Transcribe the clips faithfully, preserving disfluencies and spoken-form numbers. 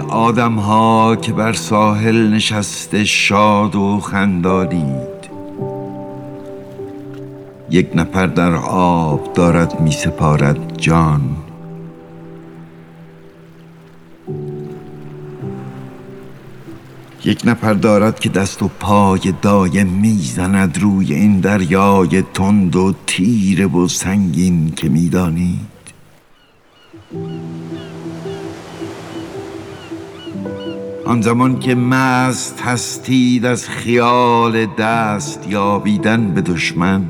آدم ها که بر ساحل نشسته شاد و خندانید، یک نفر در آب دارد می سپارد جان. یک نفر دارد که دست و پای دایم میزند روی این دریای تند و تیره و سنگین که میدانید. آن زمان که مست هستید از خیال دست یابیدن به دشمن،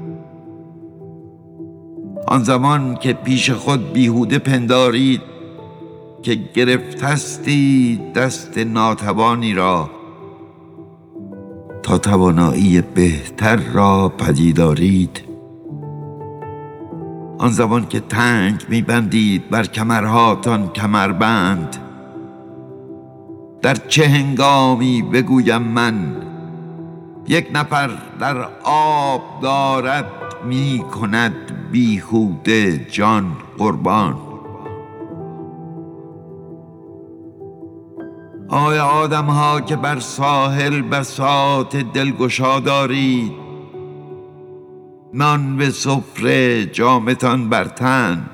آن زمان که پیش خود بیهوده پندارید که گرفتستید دست ناتوانی را تا توانایی بهتر را پدیدارید، آن زمان که تنگ میبندید بر کمرهاتان کمربند، در چه هنگامی بگویم من یک نفر در آب دارد می کند بیهوده جان قربان. آیا آدم ها که بر ساحل بساط دلگشا دارید، نان به سفره جامتان بر تن،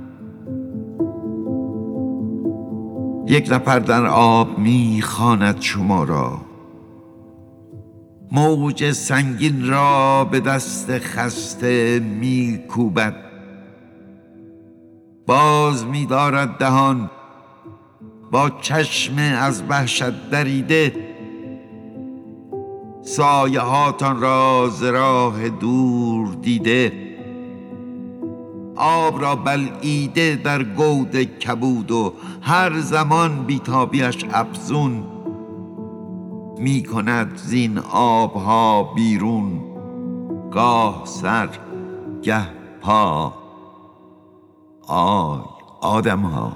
یک نفر در آب می خواند شما را، موج سنگین را به دست خسته می کوبد، باز می دارد دهان با چشم از وحشت دریده، سایه هاتان را ز راه دور دیده، آب را بلعیده در گود کبود و هر زمان بیتابیش افزون می کند زین آبها بیرون، گاه سر گه پا. آی آدم ها،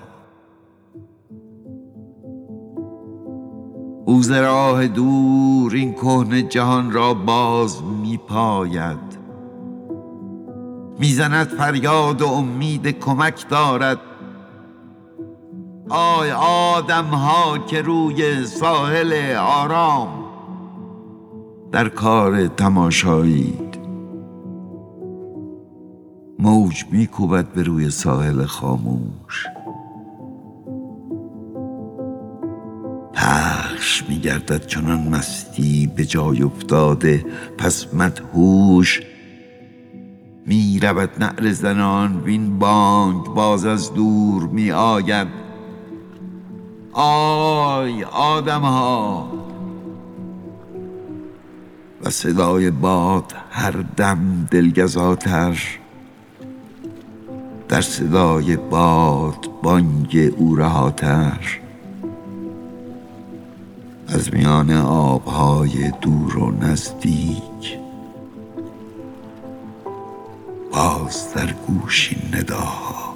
او ز راه دور این کهنه جهان را باز می پاید، میزند فریاد و امید کمک دارد. آی آدم ها که روی ساحل آرام در کار تماشایید، موج میکوبد به روی ساحل خاموش، پخش میگردد چنان مستی به جای افتاده، پس مدهوش می رود نعره زنان وین بانگ باز از دور می آید. آی آدم ها، و صدای باد هر دم دلگزاتر، در صدای باد بانگ او رهاتر، از میان آبهای دور و نزدیک باز در گوش این نداها.